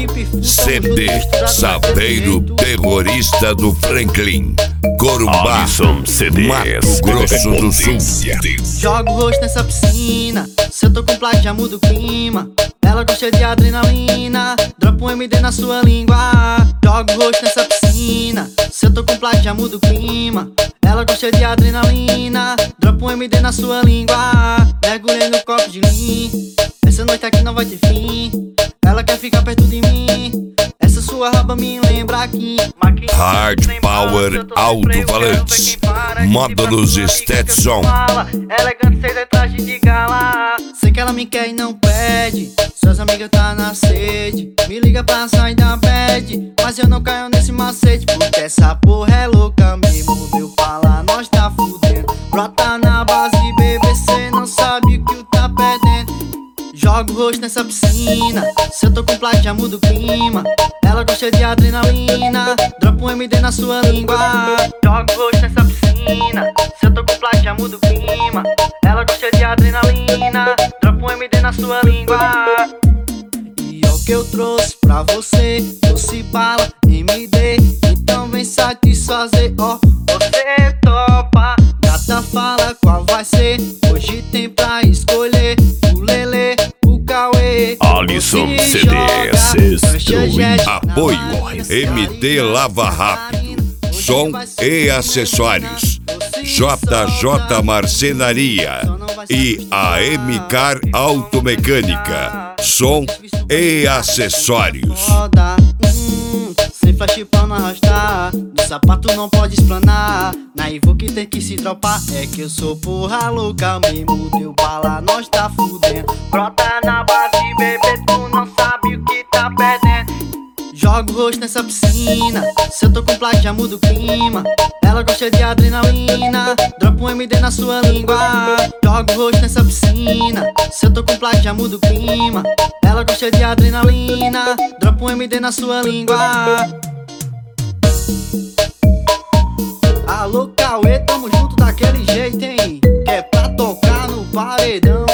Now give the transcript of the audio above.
CD Saveiro Terrorista do Franklin, Corumbá, Mato Grosso do Sul. Jogo o rosto nessa piscina, se eu tô com plágio já muda o clima. Ela gosta de adrenalina, dropa um MD na sua língua. Jogo o rosto nessa piscina, se eu tô com plágio já muda o clima. Ela gosta de adrenalina, dropa um MD na sua língua. Mergulhei no copo de lean, essa noite aqui não vai ter fim. Ela quer ficar perto de mim, essa sua raba me lembra aqui. Hard Power Alto-Falantes, módulos Stetson. Elegante, sem traje de gala. Sei que ela me quer e não pede, suas amigas tá na sede. Me liga pra sair da bad, mas eu não caio nesse macete, porque essa porra é louca mesmo. Deu fala, nós tá fudendo. Brota na base, bebê, cê não sabe o que tá perdendo. Jogo o rosto nessa piscina, se eu tô com plágio já muda o clima. Ela gosta de adrenalina, dropa um MD na sua língua. Jogo o rosto nessa piscina, se eu tô com plágio já muda o clima. Ela gosta de adrenalina, dropa um MD na sua língua. E é o que eu trouxe pra você, doce bala, MD. Então vem satisfazer, ó, você topa. Gata fala qual vai ser, hoje tem pra escolher. O Lelê, o Cauê, Alisson CDs. Apoio MD Lava Rápido, som e acessórios, JJ Marcenaria e a MCAR Automecânica, som e acessórios. Sem flash pra não arrastar, do sapato não pode esplanar. Na Ivo que tem que se dropar, é que eu sou porra louca mesmo. Deu bala, nós tá fudendo. Brota na base, bebê, tu não sabe o que tá perdendo. Jogo o rosto nessa piscina, se eu tô com plágio já muda o clima. Ela gosta de adrenalina, dropa um MD na sua língua. Jogo o rosto nessa piscina, se eu tô com plágio já muda o clima. Ela gosta de adrenalina, dropa um MD na sua língua. Alô, Cauê, tamo junto daquele jeito, hein? Que é pra tocar no paredão.